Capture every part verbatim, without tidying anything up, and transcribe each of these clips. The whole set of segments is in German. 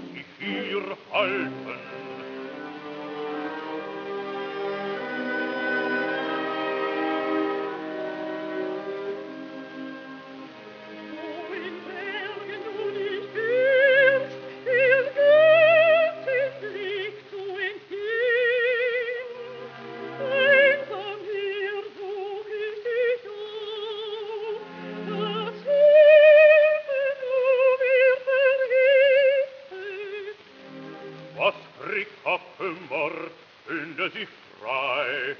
sich hier halten. Was Frick abkümmert, stünde sich frei.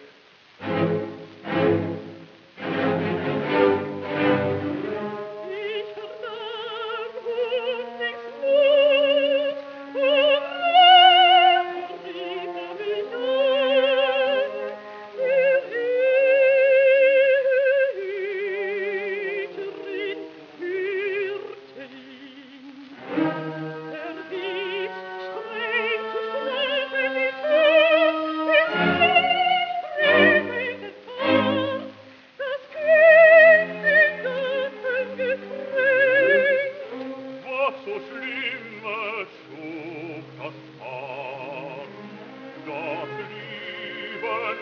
So schlimmes schlug das Paar, das Lieben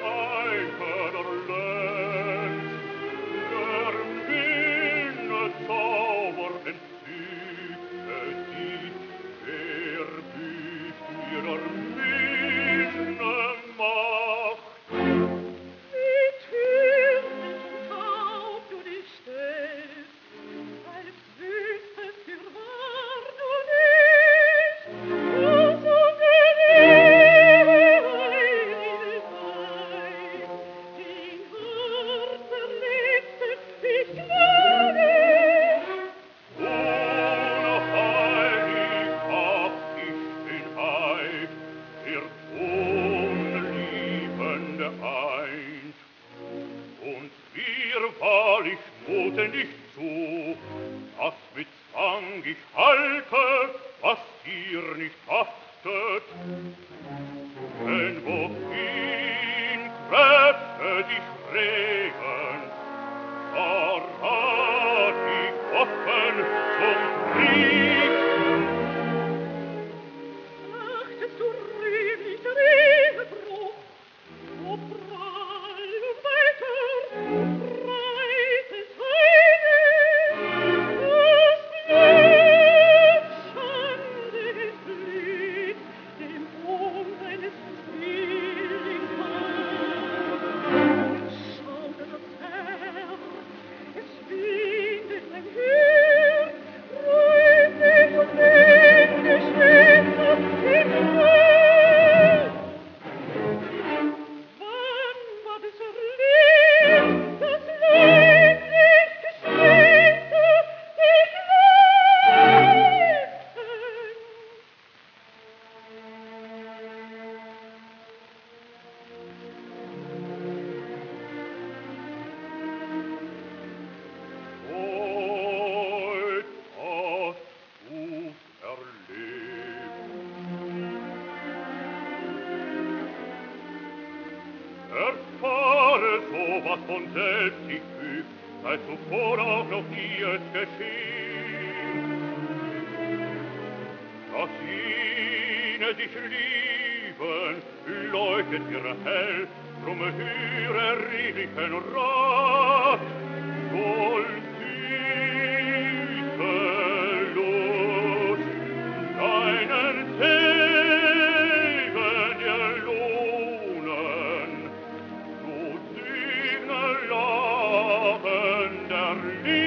einverlenzt, der Minne Zauber entzückte sie, er büßt ihrer Minne Macht. Wie türlich und taub du dich stellst, als wüsstest du wahr du nicht, wo so geleitet sei, den Hart verletzte dich gnadig. Ohne heilig ach ich bin Heid, der unliebende Eid. Und wir wahrlich muten nicht zu, dass mit Zwang ich halte, was dir nicht haftet. Denn wohin Kräfte dich regen, verrat ich offen zum Krieg. Trachtest du rühmlich der Ehebruch, so prall und weiter, breites Heide, das Blut, Schande geblüht, dem Hohn deines Zwillings Mann. Schaute das Herz, es windet ein Heer, rühmlich und mitgeschwindet im Wald. Wann war das erlebt, das leidlich geschwindet dich leiten? Heut hast du's erlebt. Erfahre so, was von selbst sich fügt, als zuvor auch noch nie es geschehen. Dass jene sich lieben, leuchtet ihr hell, drum höre redlichen Rat. Soll süße Lust deinen Segen dir lohnen, so segne Lachen der Liebe.